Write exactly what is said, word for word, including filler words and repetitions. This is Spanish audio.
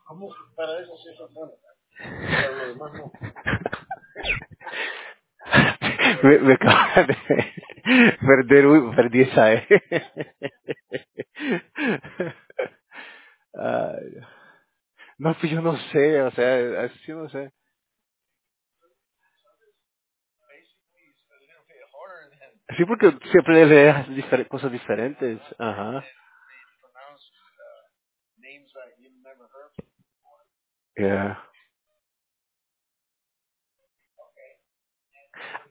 me, me acaba de perder, un- perdí esa E. Ay, no, pues yo no sé, o sea, así yo no sé. Sí, porque siempre lees difer- cosas diferentes. Ajá. Yeah.